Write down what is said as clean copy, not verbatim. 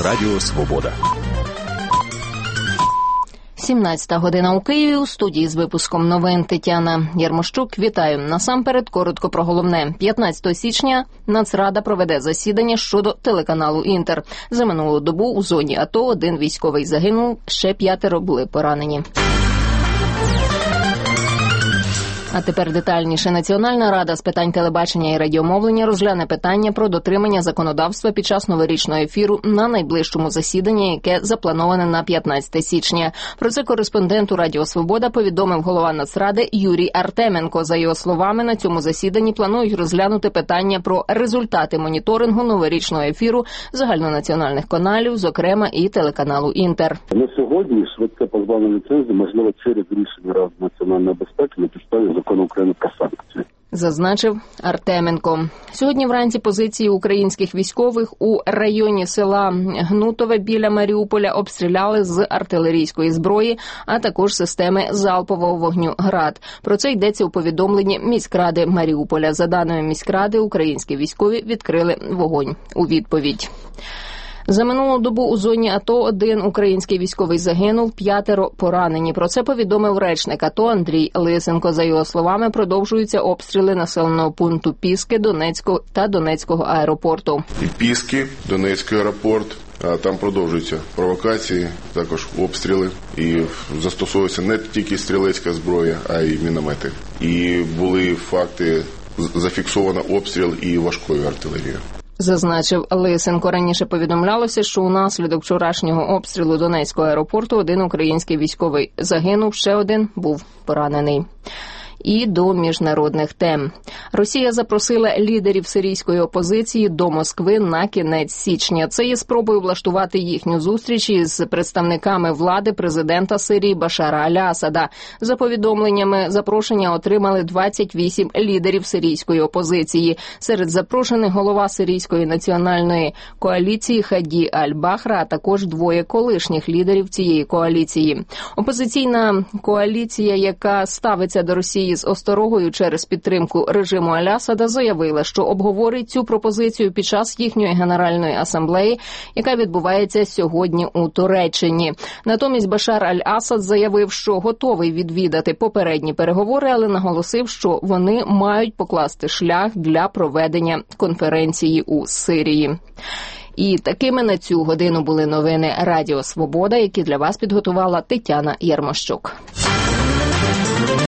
Радіо Свобода. 17 година у Києві. У студії з випуском новин Тетяна Ярмощук. Вітаю. Насамперед, коротко про головне. 15 січня Нацрада проведе засідання щодо телеканалу «Інтер». За минулу добу у зоні АТО 1 військовий загинув, ще 5 були поранені. А тепер детальніше. Національна рада з питань телебачення і радіомовлення розгляне питання про дотримання законодавства під час новорічного ефіру на найближчому засіданні, яке заплановане на 15 січня. Про це кореспонденту Радіо Свобода повідомив голова Нацради Юрій Артеменко. За його словами, на цьому засіданні планують розглянути питання про результати моніторингу новорічного ефіру загальнонаціональних каналів, зокрема і телеканалу «Інтер». На сьогодні швидке позбавлення ліцензії можливо через рішення Ради національної безпеки на підставі закону України про санкції. Зазначив Артеменко. Сьогодні вранці позиції українських військових у районі села Гнутове біля Маріуполя обстріляли з артилерійської зброї, а також системи залпового вогню «Град». Про це йдеться у повідомленні міськради Маріуполя. За даними міськради, українські військові відкрили вогонь у відповідь. За минулу добу у зоні АТО 1 український військовий загинув, 5 поранені. Про це повідомив речник АТО Андрій Лисенко. За його словами, продовжуються обстріли населеного пункту Піски Донецького та Донецького аеропорту. І Піски, Донецький аеропорт. Там продовжуються провокації, також обстріли. І застосовується не тільки стрілецька зброя, а й міномети. І були факти, зафіксовано обстріл і важкою артилерією. Зазначив Лисенко. Раніше повідомлялося, що унаслідок вчорашнього обстрілу Донецького аеропорту 1 український військовий загинув, ще 1 був поранений. І до міжнародних тем. Росія запросила лідерів сирійської опозиції до Москви на кінець січня. Це є спробою влаштувати їхню зустріч із представниками влади президента Сирії Башара Аль-Асада. За повідомленнями, запрошення отримали 28 лідерів сирійської опозиції. Серед запрошених голова Сирійської національної коаліції Хаді Аль-Бахра, а також 2 колишніх лідерів цієї коаліції. Опозиційна коаліція, яка ставиться до Росії з осторогою через підтримку режиму Аль-Асада, заявила, що обговорить цю пропозицію під час їхньої Генеральної асамблеї, яка відбувається сьогодні у Туреччині. Натомість Башар Аль-Асад заявив, що готовий відвідати попередні переговори, але наголосив, що вони мають покласти шлях для проведення конференції у Сирії. І такими на цю годину були новини Радіо Свобода, які для вас підготувала Тетяна Ярмощук.